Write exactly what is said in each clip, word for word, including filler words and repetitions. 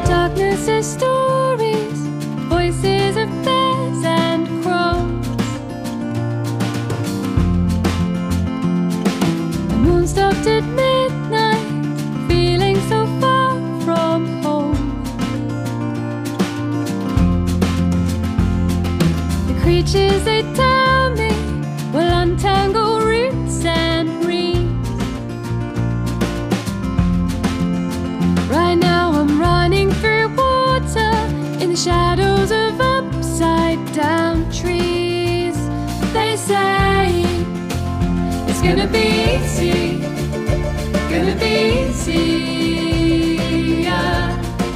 darkness is stories, voices of bears and crows. The moon stopped at midnight, feeling so far from home. The creatures they tell me will untangle roots and reeds. Right now I'm running through water in the shadows of upside down trees. They say it's gonna be easy, gonna be easy, yeah.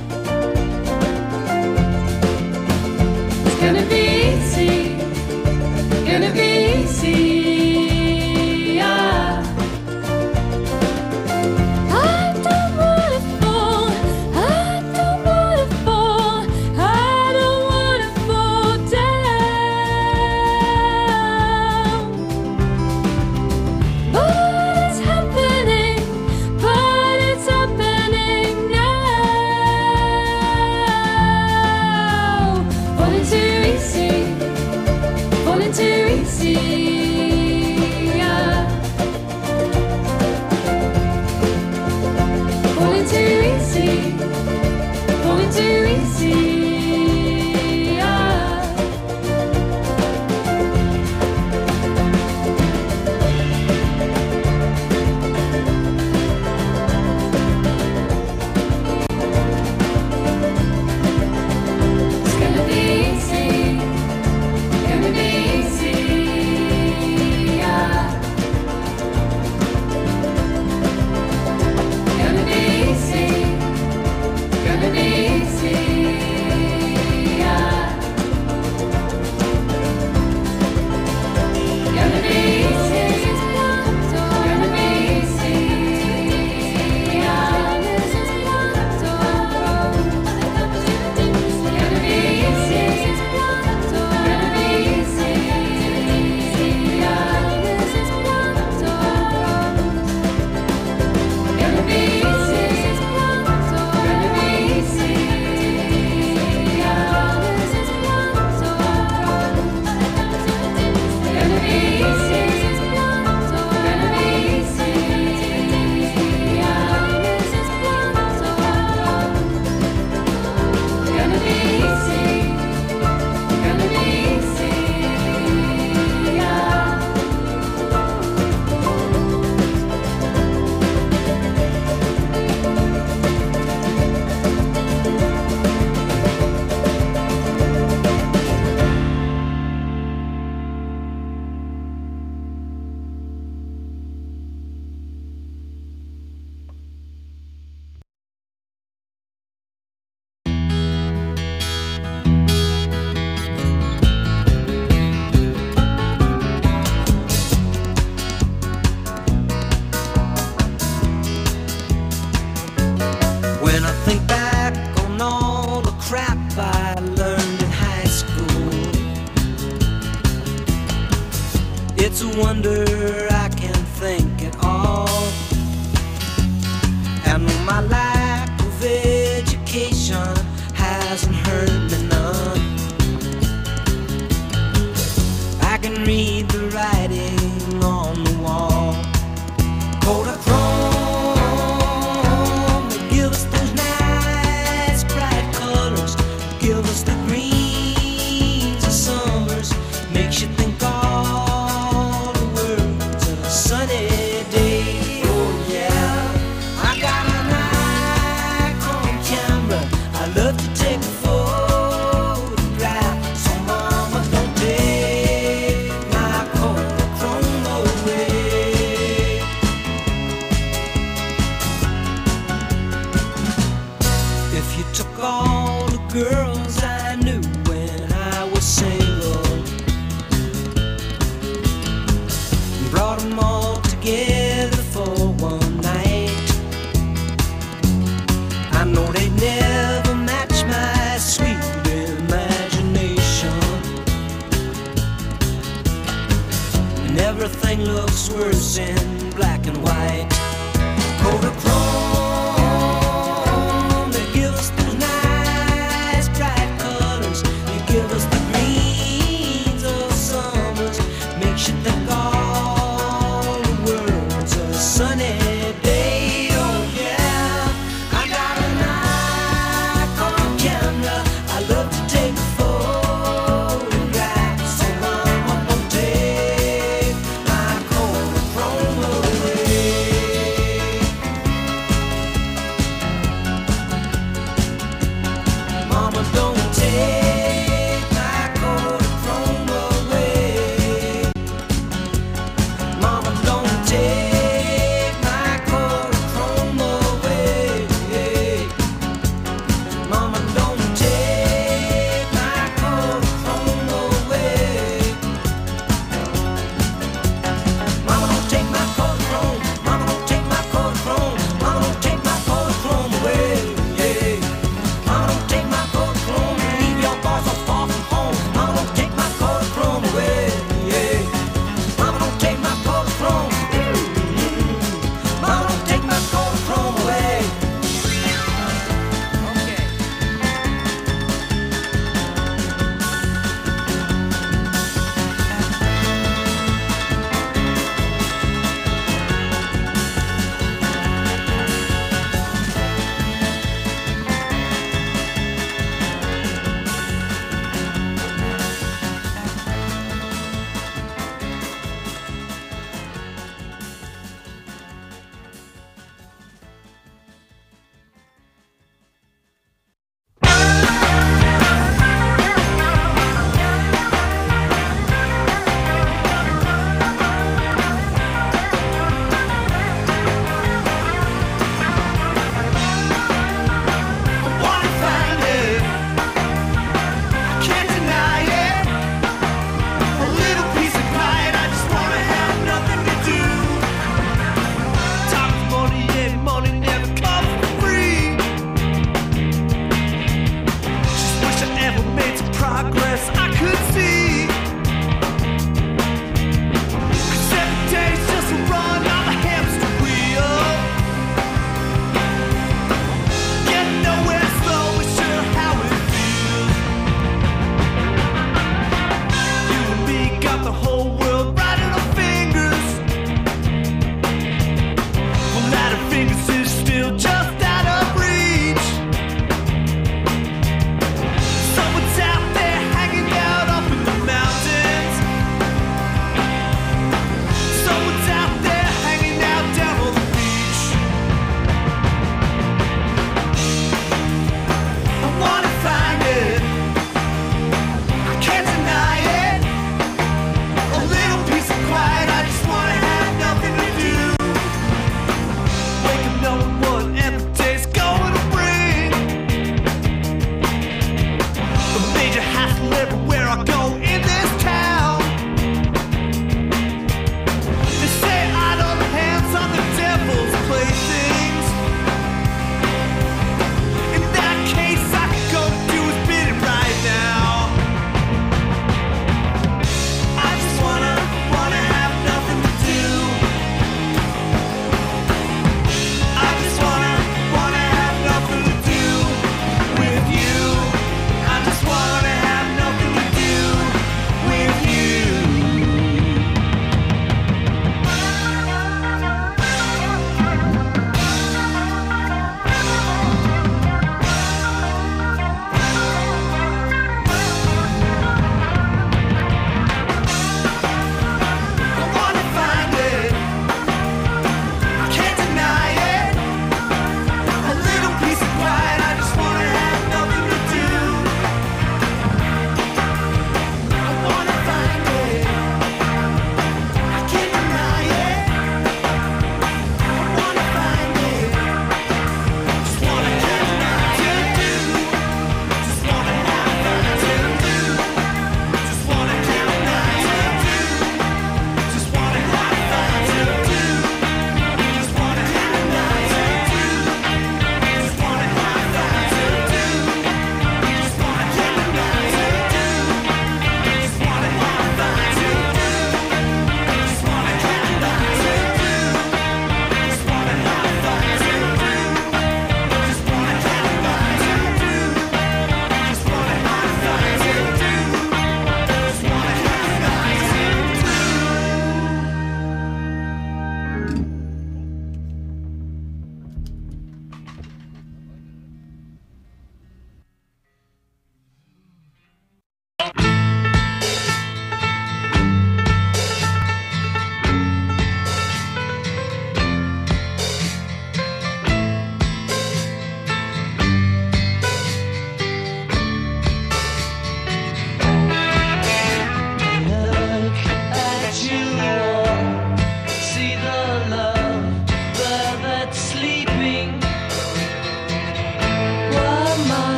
It's gonna be easy, gonna be easy, yeah. I don't wanna fall, I don't wanna fall, I don't wanna fall down. But it's happening, but it's happening now. Falling too easy, falling too easy, yeah. Falling too easy, falling too easy, yeah. It's gonna be easy, gonna be easy, yeah. Gonna be easy, gonna be easy, yeah. Gonna be easy, gonna be easy, yeah. Gonna be easy, gonna be easy, yeah. Gonna be easy, gonna be easy, yeah. Gonna be easy, gonna be easy, yeah. Gonna be easy, gonna be easy, yeah. When I think back on all the crap I learned in high school, it's a wonder I can think at all. And my lack of education hasn't hurt me none. I can read the writing on the wall. Kodachrome, they give us those nice bright colors, give us the greens of summers, makes you think all the words of a sunny day. Oh yeah, I got an Nikon camera, I love to take a photograph, so mama don't take my Kodachrome away. If you took all the girls I knew when I was single and brought them all together for one night, I know they'd never match my sweet imagination. And everything looks worse in black and white. Kodachrome, they give us those nights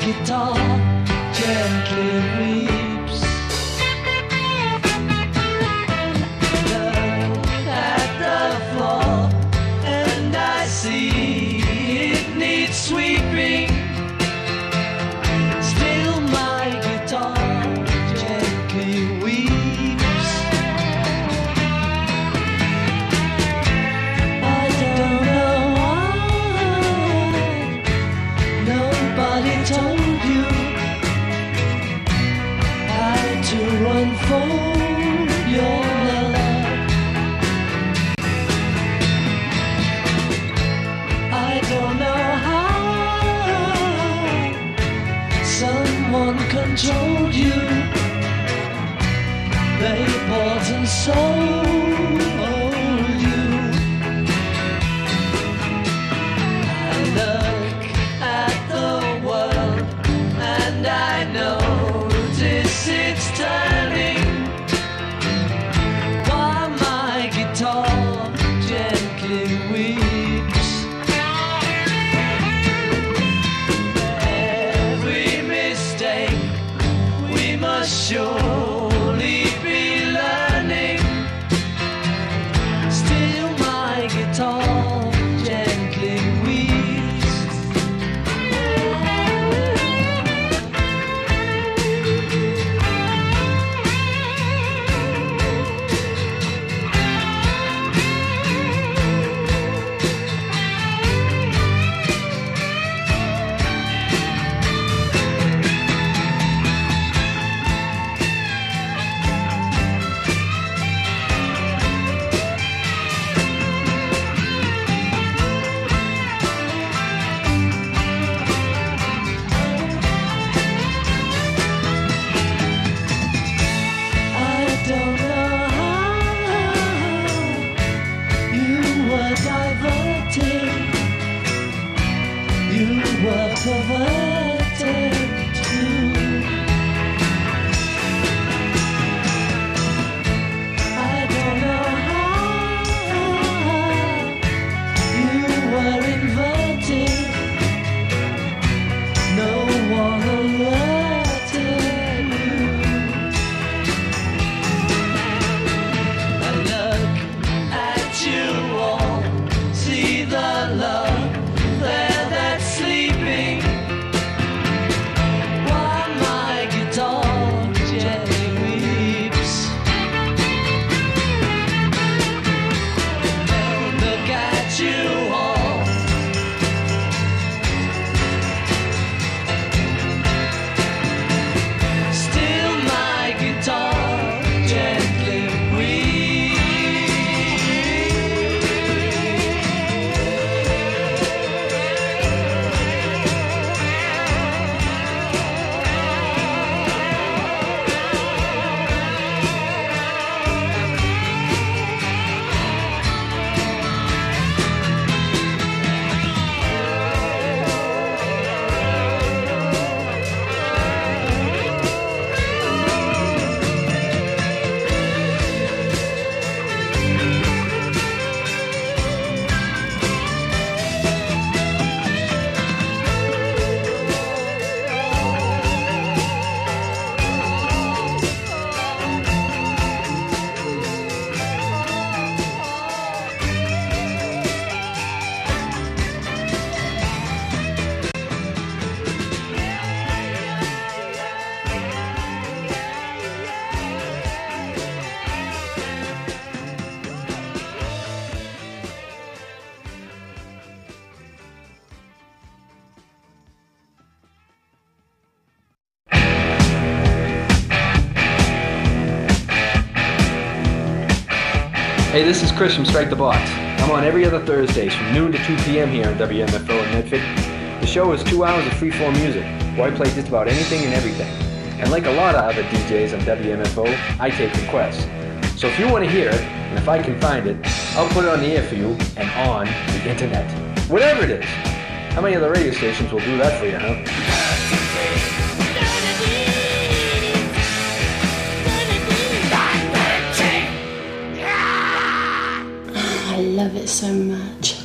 guitar gently weeps. Look at the floor and I see it needs sweeping. Still my guitar gently weeps. I don't know why nobody told you how to unfold your love. I don't know how someone controlled you. They bought and sold you. I look at the world and I notice it's turning. Why my guitar gently weeps. Every mistake we must surely be learning. Still my guitar gently weeps. I don't know how you were diverted, you were perverted too. I don't know how you were inverted, no one alerted you. I look at you all, see the love there that's sleeping. Why my guitar gently weeps. Look at you all. Still my guitar gently Hey, this is Chris from Strike the Box. I'm on every other Thursdays from noon to two p.m. here on W M F O in Medford. The show is two hours of freeform music, where I play just about anything and everything. And like a lot of other D Js on W M F O, I take requests. So if you want to hear it, and if I can find it, I'll put it on the air for you and on the internet. Whatever it is. How many other radio stations will do that for you, huh? I love it so much.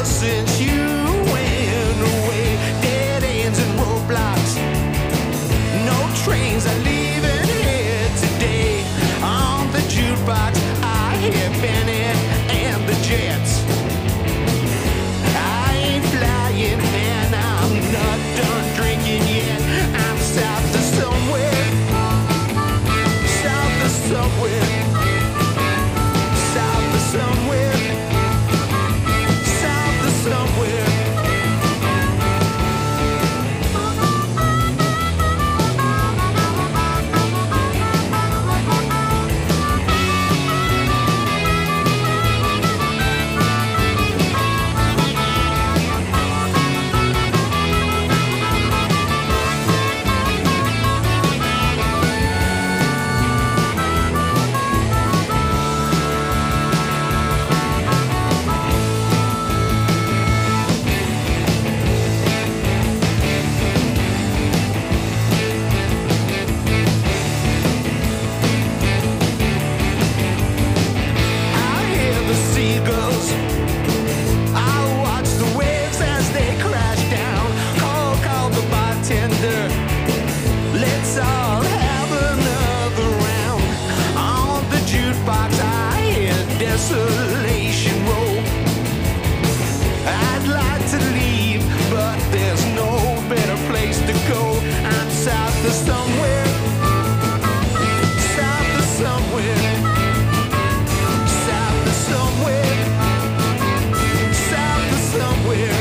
since you went away. Dead ends and roadblocks. No trains are leaving here today. On the jukebox, I hear Bennett and the Jets. I ain't flying and I'm not done drinking yet. I'm south of somewhere. South of somewhere. South of somewhere. South of somewhere. I hear the seagulls. I watch the waves as they crash down. Call, call the bartender. Let's all have another round. On the jukebox, I hear Desolation Row. I'd like to leave, but there's no better place to go. I'm south of somewhere. South of somewhere. South of somewhere. South of somewhere.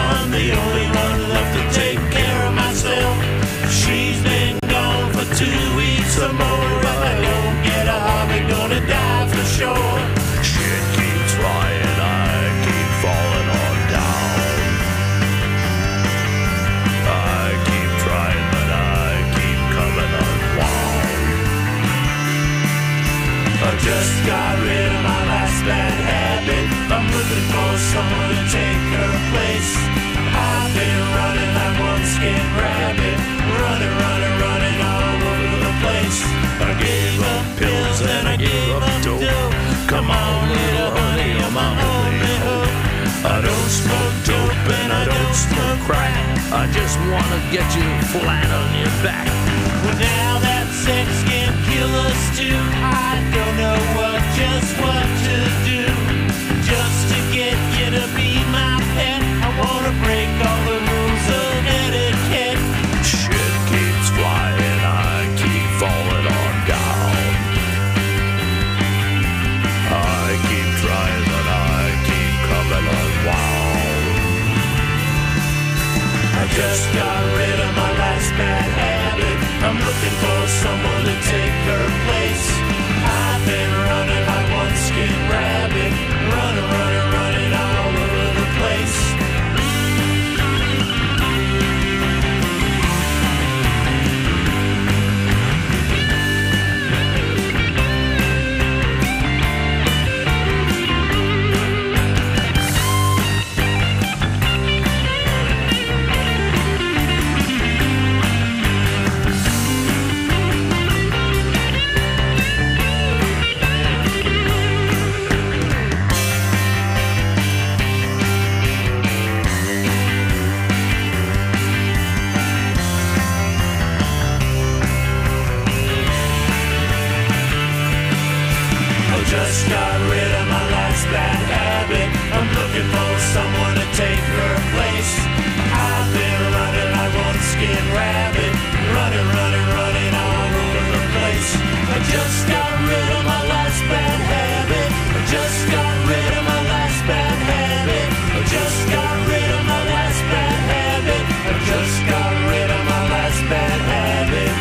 one, the only one left to take care of myself. She's been gone for two weeks or more. If I don't get a hobby, gonna die for sure. Shit keeps flying, I keep falling on down. I keep trying, but I keep coming unwound. I just got rid of my last bad habit. I'm looking for someone to take her place. I've been running like one skin rabbit, running, running, running all over the place. I gave up pills and I gave up dope. Come on, little honey, I'm on only hope. I don't smoke dope and I don't smoke crack. I just wanna get you flat on your back. Well, now that sex can kill us too, I don't know what, just what to do. Just to get you to be my pet, I wanna break all the rules of etiquette. Shit keeps flying, I keep falling on down. I keep trying, but I keep coming unwound. I just got rid of my last bad habit. I'm looking for someone to take her place. I've been running like one skin rabbit, running, running, running all over the place. Just got rid of my last bad habit. I'm looking for someone to take her place. I've been running like one skin rabbit, running, running, running all over the place. I just got rid of my last bad habit. I just got rid of my last bad habit. I just got rid of my last bad habit. I just got rid of my last bad habit.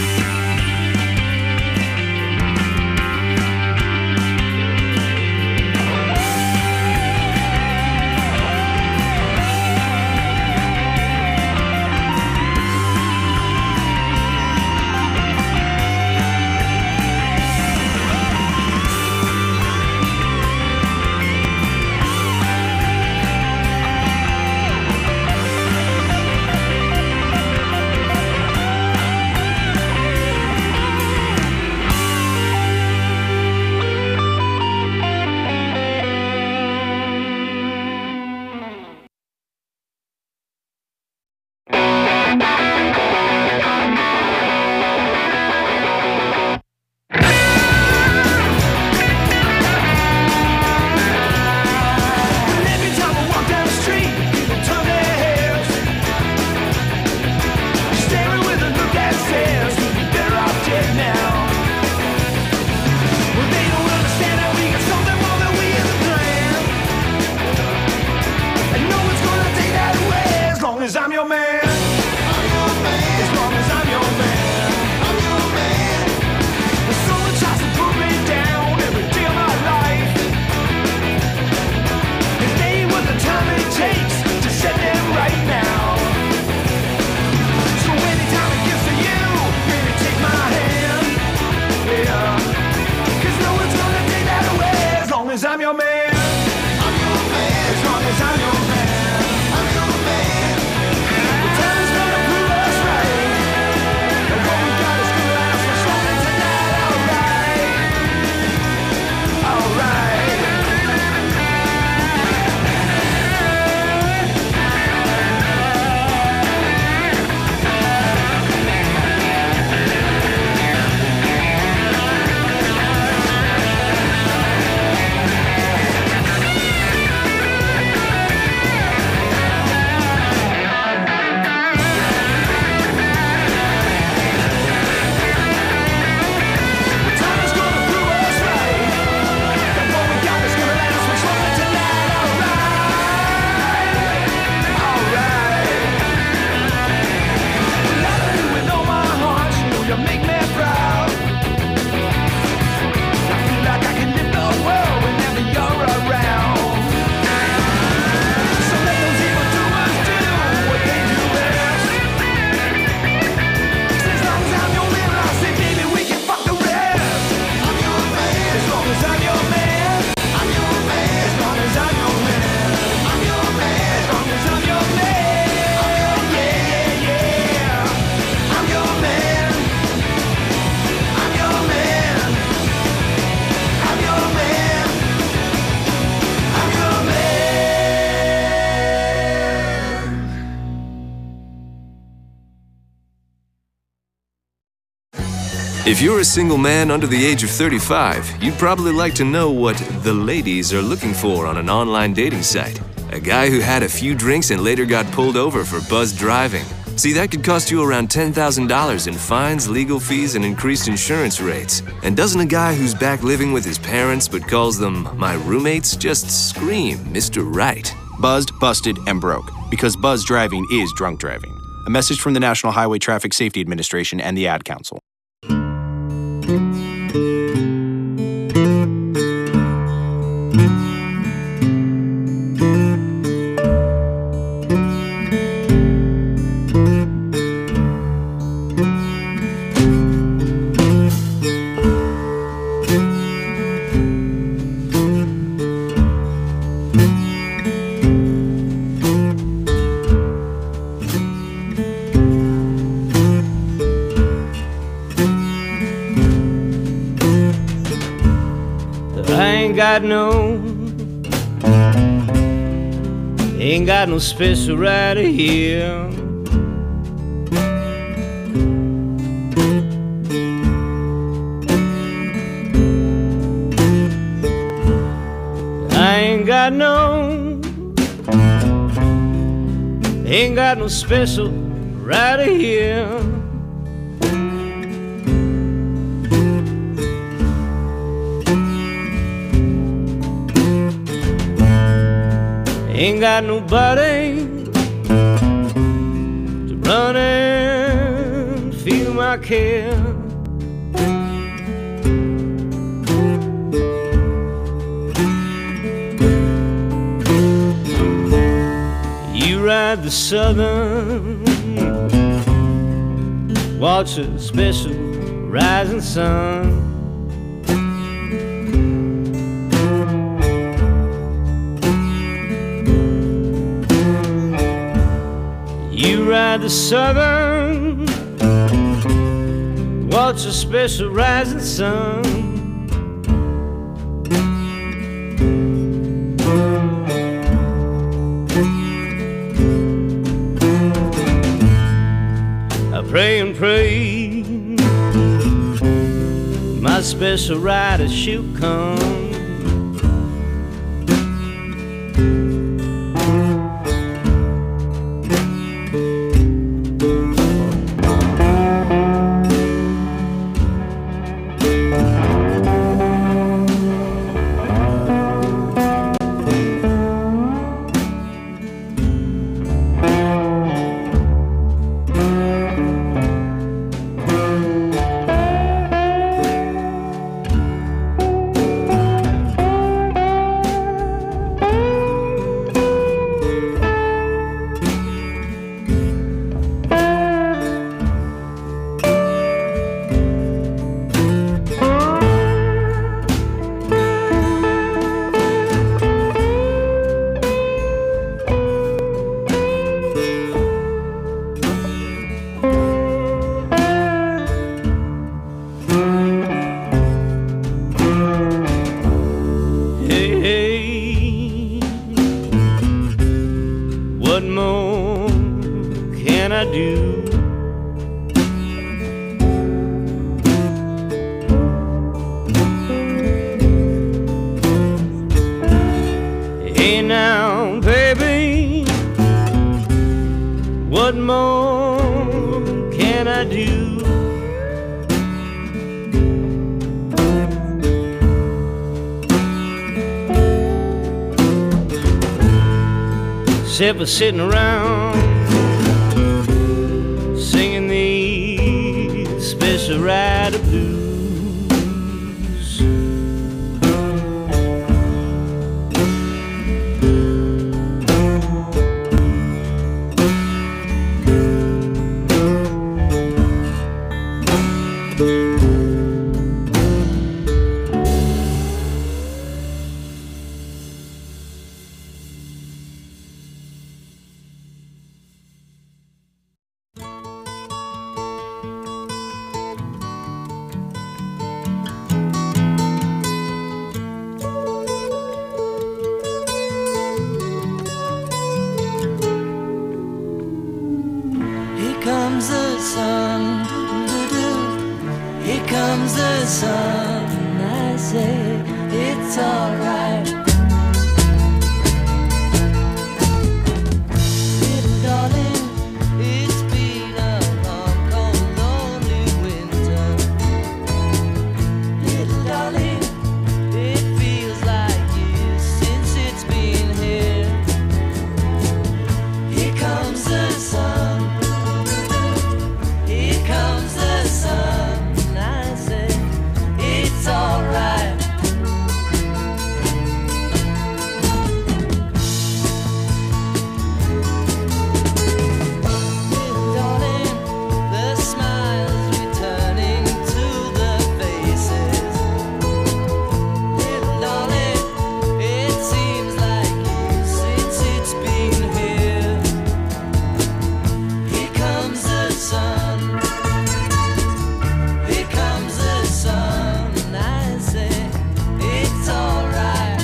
I'm your man. I'm your man. As long as I'm your man. I'm your man. When someone tries to put me down every day of my life, it ain't what the time it takes to set them right now. So anytime it gets to you, baby, take my hand. Yeah. Cause no one's gonna take that away as long as I'm your man. I'm your man. As long as I'm your man. I'm your man. If you're a single man under the age of thirty-five, you'd probably like to know what the ladies are looking for on an online dating site. A guy who had a few drinks and later got pulled over for buzzed driving. See, that could cost you around ten thousand dollars in fines, legal fees, and increased insurance rates. And doesn't a guy who's back living with his parents but calls them my roommates just scream Mister Right? Buzzed, busted, and broke. Because buzz driving is drunk driving. A message from the National Highway Traffic Safety Administration and the Ad Council. Got no, ain't got no special right here. I ain't got no, ain't got no special right here. Ain't got nobody to run and feel my care. You ride the southern, watch a special rising sun. You ride the southern, watch a special rising sun. I pray and pray my special rider she'll come. Except for sitting around singing these special rider blues. comes the sun. I say it's alright. Little darling, it's been a long, cold, lonely winter. Little darling, it feels like years since it's been here. Here comes the sun. Here comes the sun. I say it's alright. Little darling, the smiles returning to the faces. Little darling, it seems like years since it's been here. Here comes the sun. Here comes the sun. I say it's alright.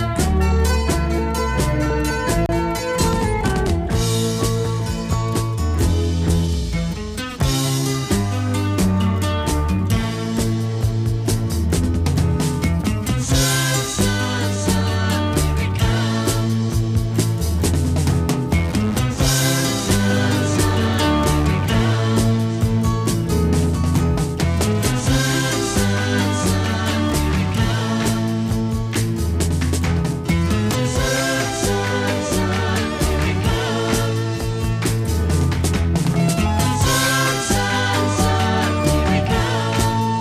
Sun, sun, sun, here it comes. Sun, sun, sun, here it comes. Sun, sun, sun, here it comes. Sun, sun, sun, here it comes. Sun, sun, sun, here it comes.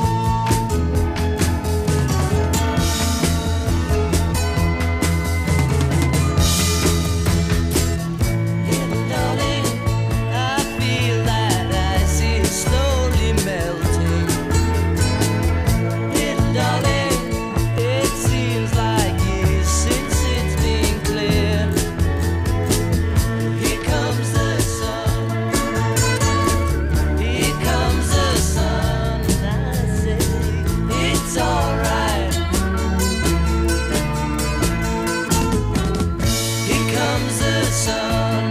Little darling, I feel that ice is slowly melting. Little darling, it seems like years since it's been clear. Here comes the sun. Here comes the sun. I say it's alright. Here comes the sun.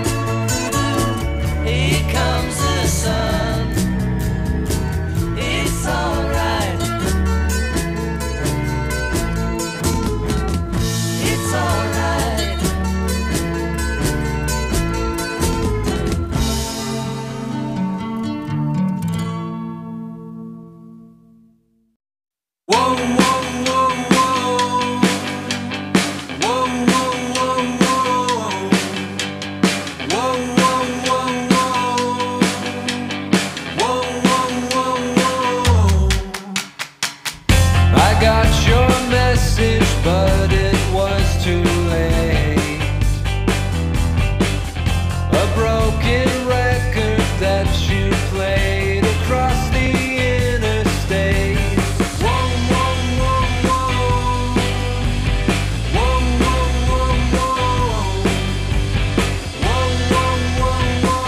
Here comes the sun. It's alright. It's alright. Whoa, whoa, whoa, whoa. Whoa, whoa, whoa, whoa. Whoa, whoa, whoa, whoa. Whoa, whoa, whoa, whoa. I got your message, but it was too late. A broken record that you played across the interstate. Whoa, whoa, whoa, whoa. Whoa, whoa, whoa, whoa. Whoa, whoa, whoa, whoa.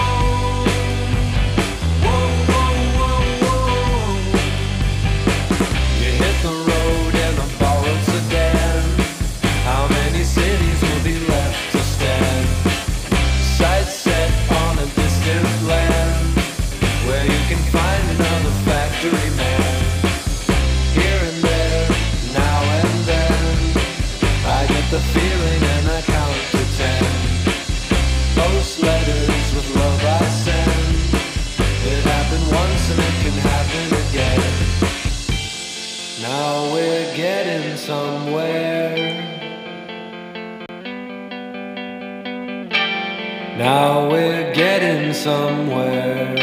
Whoa, whoa, whoa, whoa. You hit the road in a borrowed sedan. How many cities will be left to stand? Sights set on a distant land where you can find another factory man. Here and there, now and then, I get the feeling and I count to ten. Post letters with love I send. It happened once and it can happen again. Now we're getting somewhere. Now we're getting somewhere.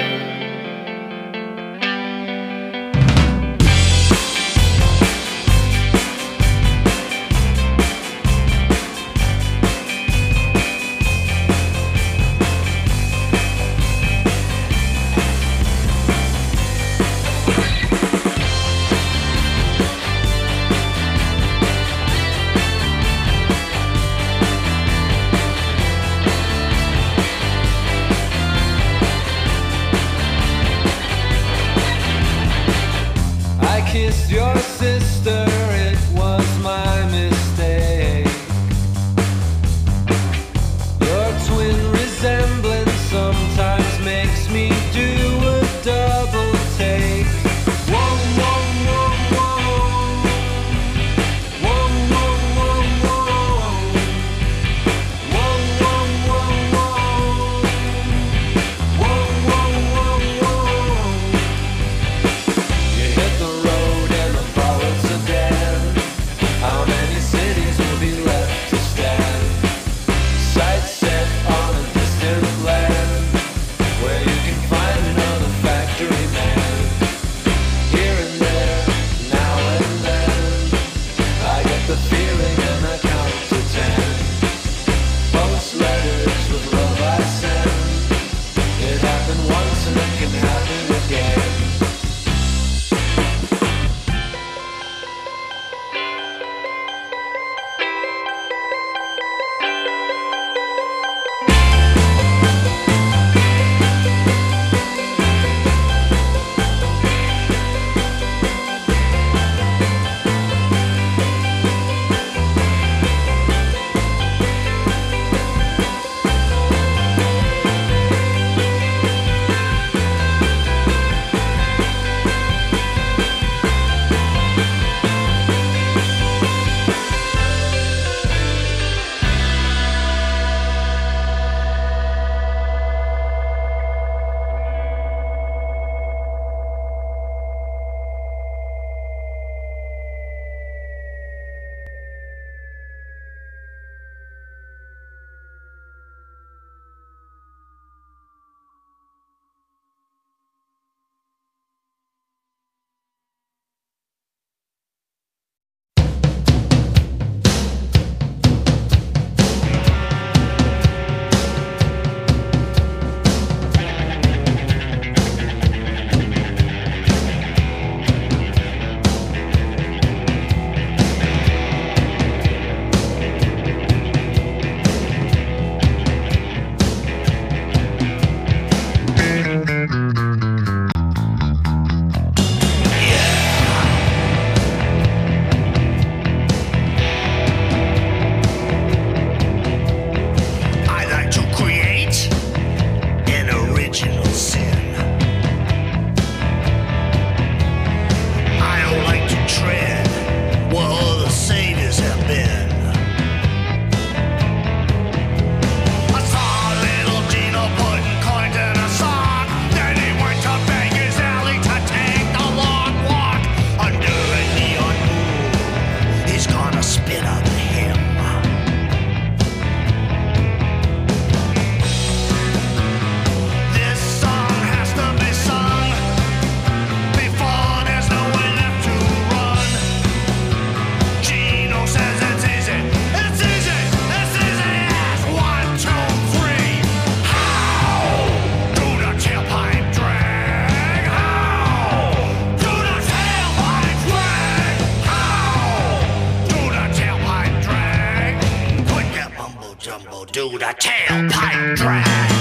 the tailpipe drag.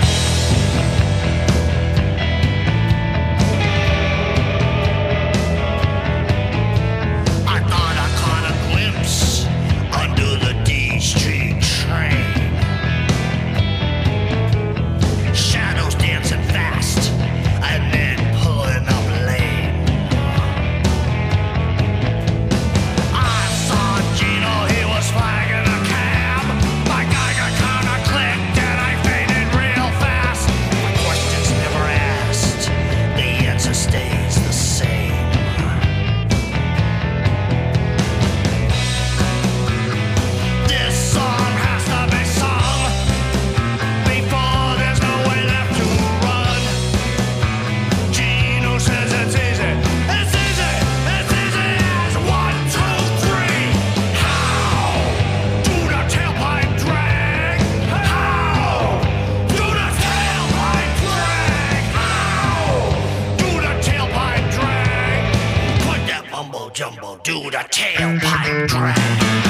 I thought I caught a glimpse under the D Street train. Shadows dancing fast and then pulling up lane. I saw Gino, he was flagging a cab. My Geiger counter clicked and I faded real fast. My questions never asked, the answer stays the same. This song has to be sung before there's no way left to run. Gino says it's easy, it's easy, it's easy as one, two, three. How do the tailpipe drag? How do the tailpipe drag? How do the tailpipe drag? Put that mumbo jumbo, do the tailpipe drag.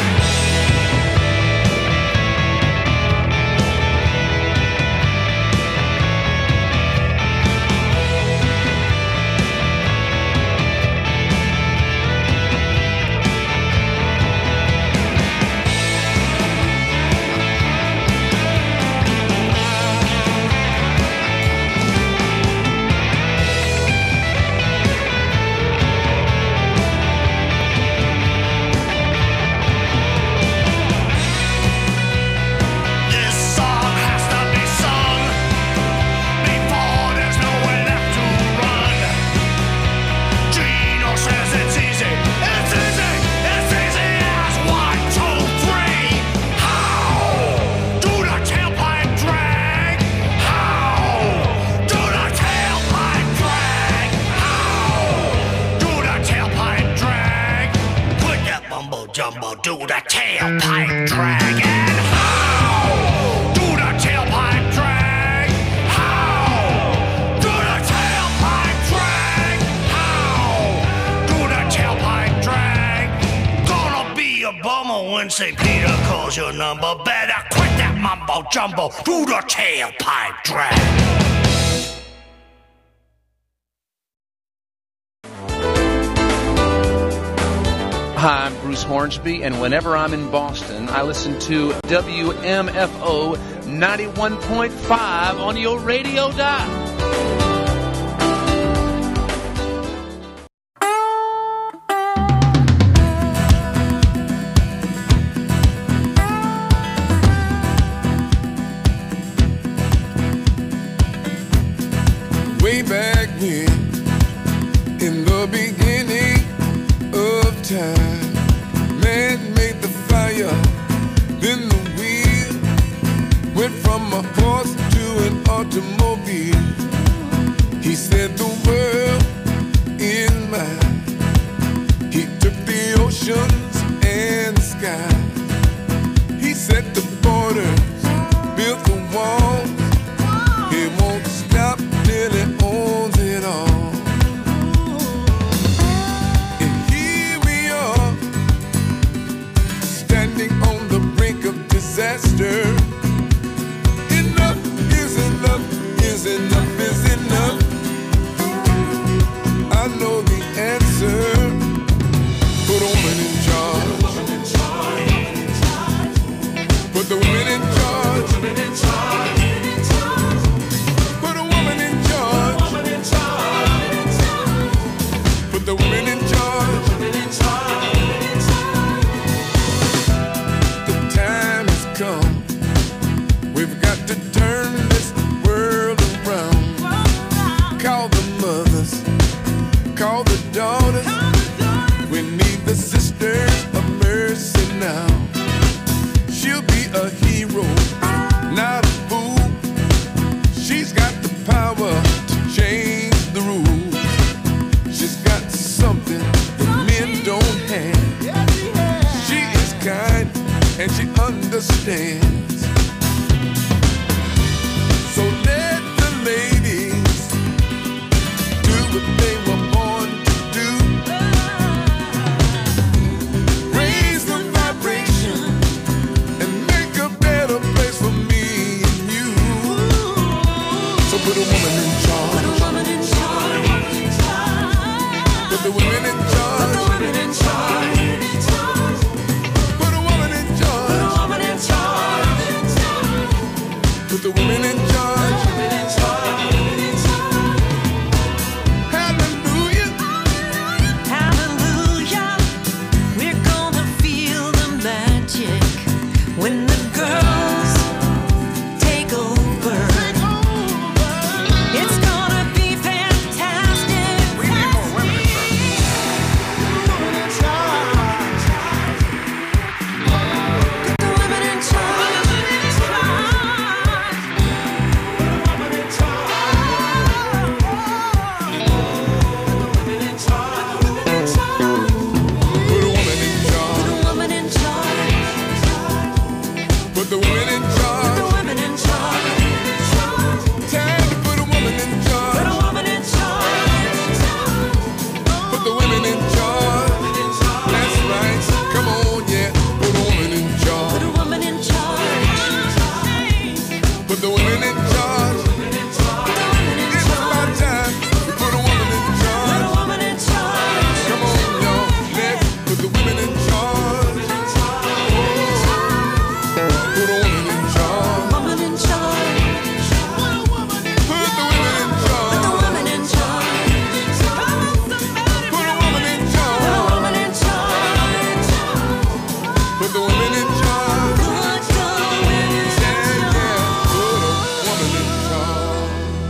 This song has to be sung before there's no way left to run. Gino says it's easy, it's easy, it's easy as one, two, three. How do the tailpipe drag? How do the tailpipe drag? How do the tailpipe drag? Put that mumbo jumbo, do the tailpipe drag. And how do the tailpipe drag? How do the tailpipe drag? How do the tailpipe drag? Gonna be a bummer when Saint Peter calls your number. Better quit that mumbo jumbo, do the tailpipe drag. Hi, I'm Bruce Hornsby, and whenever I'm in Boston, I listen to W M F O ninety-one point five on your radio dial. Way back when, in the beginning of time, man made the fire, then the wheel went from a horse to an automobile. He said the world is mine. He took the oceans and the skies. He set the borders, built the walls. He won't stop till he owns it all. And here we are, standing on the brink of disaster. Enough is enough, is enough, is enough. I know the answer. Put a woman in charge. Put the women in charge. Put a woman in charge. Put the women in charge. The time has come. We've got to turn this world around. Call the mothers, call the daughters. We need the sisters of mercy now. She'll be a hero, not a fool. She's got the power to change the rules. She's got something that men don't have. She is kind and she understands. So let the ladies do what they were born to do. Raise the vibration and make a better place for me. So put a woman in charge. Put a woman in charge. Put the women in charge. Put the women in charge. Put a woman in charge. Put a woman in charge. Put the women in charge. Hallelujah. Hallelujah. We're gonna feel the magic when the girls take over. It's gonna be fantastic. We need more women in charge. Put the women in charge. Put a woman in charge. Put a woman in charge. Put the women in charge. Put the women in charge. Time to put a woman in charge. Put a woman in charge. Put the women in charge. That's right. Come on, yeah. Put a woman in Put charge. a woman in charge. Put the women in charge. It's about time to put a woman in Put charge. a woman in charge. Come on, y'all. Let's put the women in charge. Put a woman in charge. Woman in charge. Put the women in Put the charge. woman in charge. Put a woman in Put a charge. woman in charge. Put the women in charge. Put the women in Yeah, yeah. Put a woman in charge.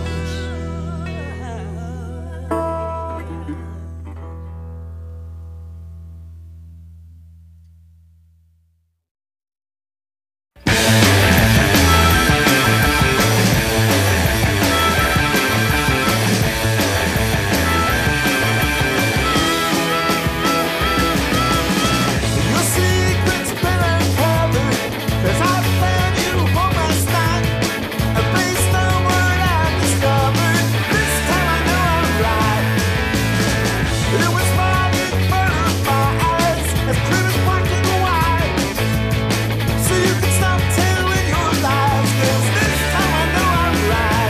Your secret's been uncovered, 'cause I found you home last night. And based on what I've discovered, this time I know I'm right. It was fine in front of my eyes, as clear as black and white. So you can stop telling your lies, 'cause this time I know I'm right.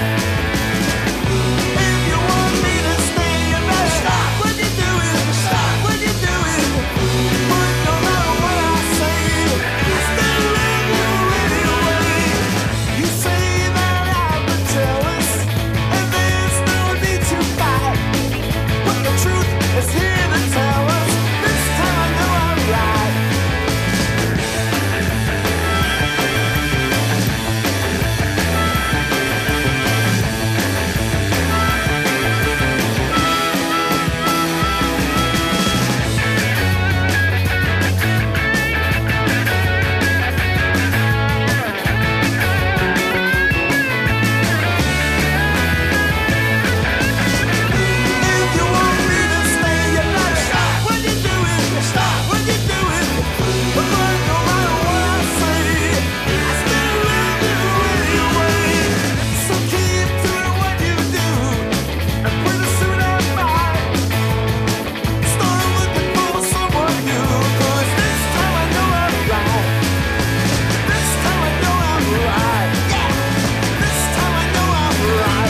If you want me to stay, you better stop what you're doing. Stop what you're doing. But no matter what I say, I still love you anyway. You say that I've been jealous, and there's no need to fight. But the truth is here to tell us, this time I know I'm right. If you want me to stay, you better stop what you're doing. Stop what you're doing. But no matter what I say, I still love you anyway. So keep doing what you do, and pretty soon I might start looking for someone new. 'Cause this time I know I'm right. This time I know I'm right. Yeah. This time I know I'm right.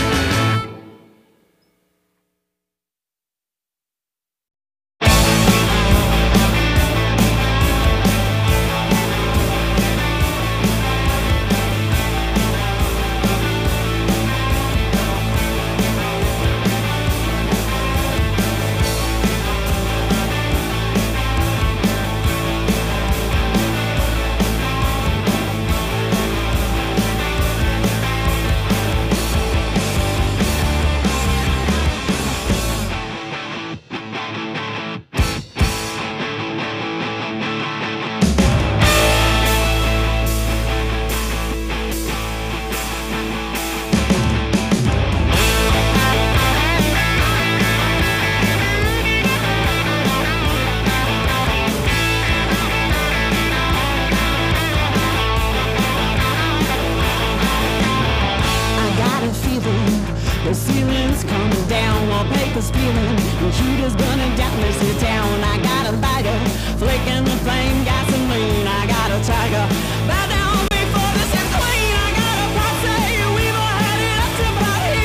The ceiling's coming down, wallpaper's peeling, computer's burning down this here town. I got a lighter, flicking the flame, gasoline. I got a tiger, bow down before this is clean. I got a posse, we've all had it up to about here.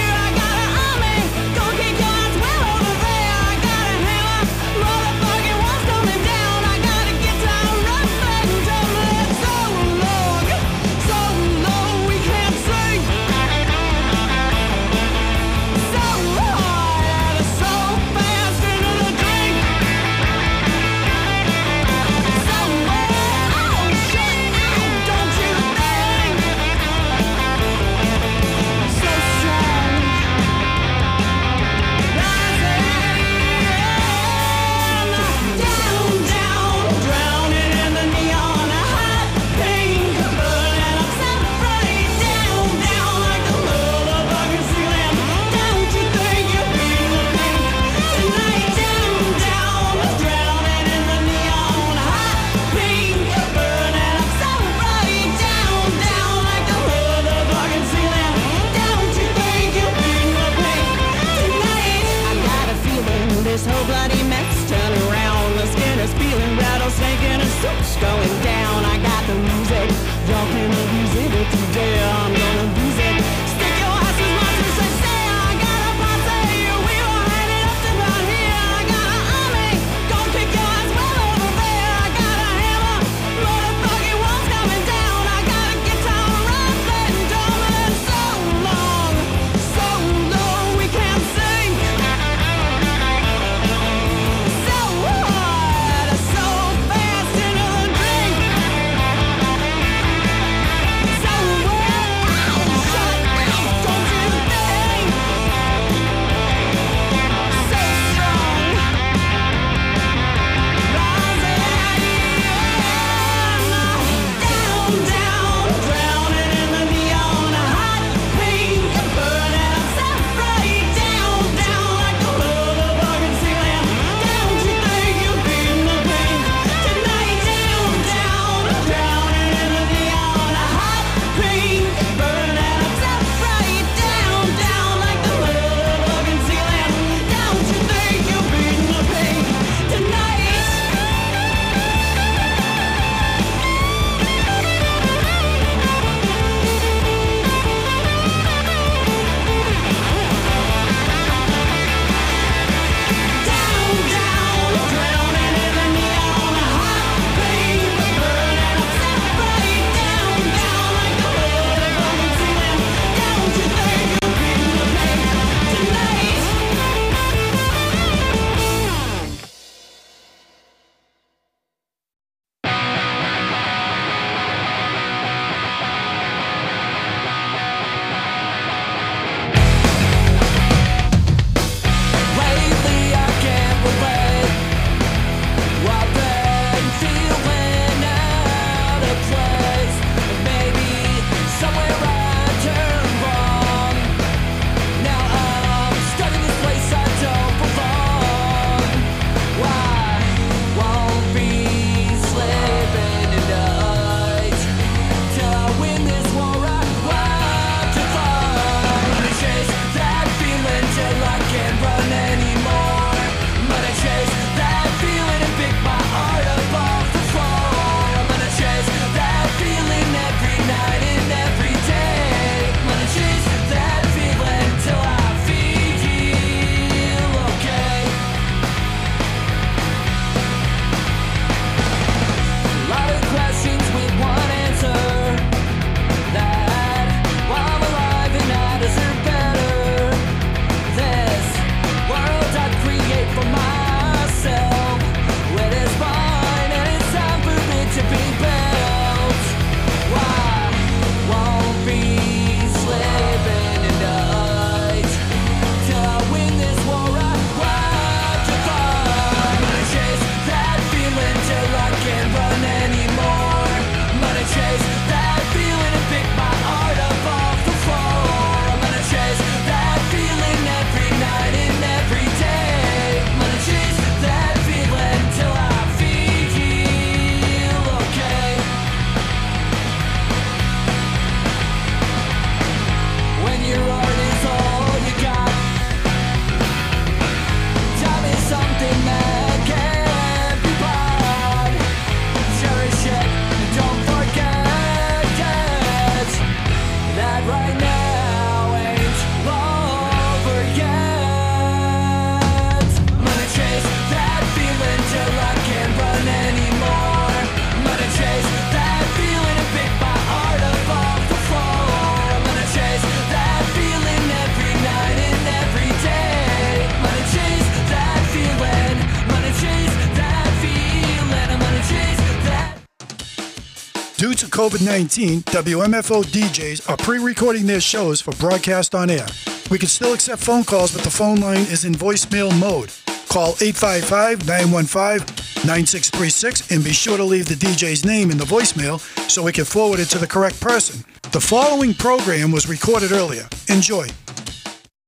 to COVID nineteen, W M F O D Js are pre-recording their shows for broadcast on air. We can still accept phone calls, but the phone line is in voicemail mode. Call eight five five, nine one five, nine six three six and be sure to leave the D J's name in the voicemail so we can forward it to the correct person. The following program was recorded earlier. Enjoy.